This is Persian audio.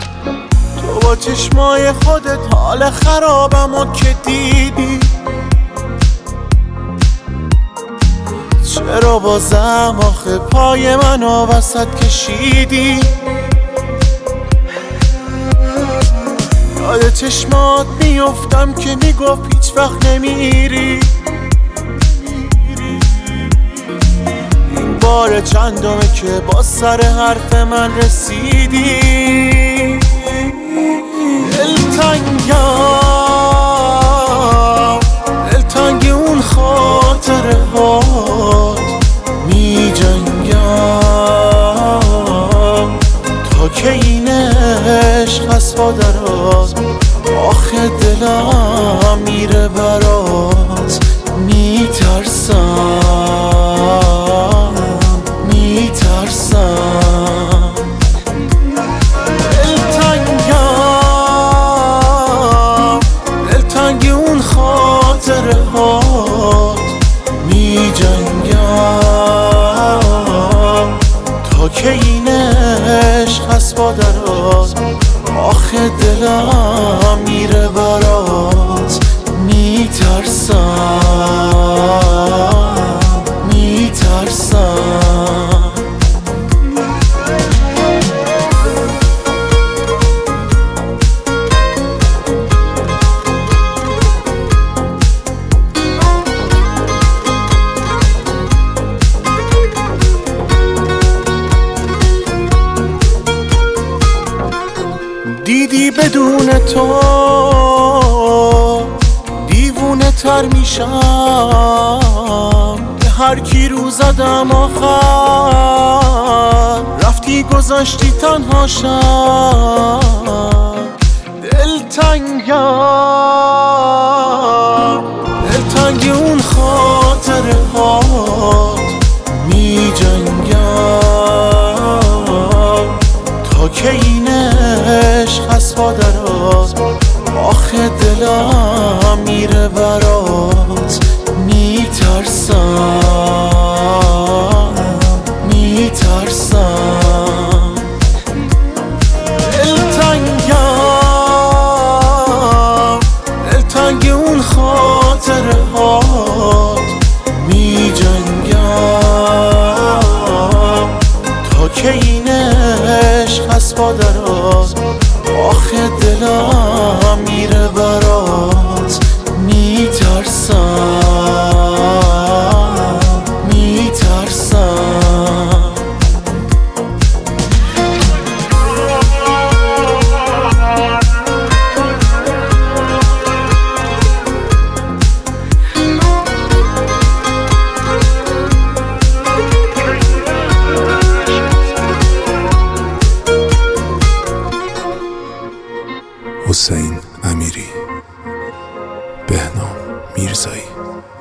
تو با چشمای خودت حال خرابمو که دیدی، چرا بازم آخه پای منو وسط کشیدی؟ یاد چشمات میفتم که میگفت هیچ وقت نمیری. این بار چندمه که با سر حرف من رسیدی. دلتنگی اون خاطره هات می جنگم تا که این عشق از پادرات. آخه دلم میره برات، میترسم دلتنگی اون خاطره هات می جنگم تا که این عشق از پادرات. آخه دلم میره برات، میترسم. دیدی بدون تو دیوونه تر میشم، به هر کی رو زدم آخر رفتی گذاشتی تنها شم. دلتنگی اون خاطره هات می جنگم تا که این عشق از پادرات. آخه دلم میره برات، میترسم. دلتنگی اون خاطره هات می جنگم تا که این عشق از پادرات. آخه دلم میره برات، میترسم. حسین امیری، بهنام میرزایی.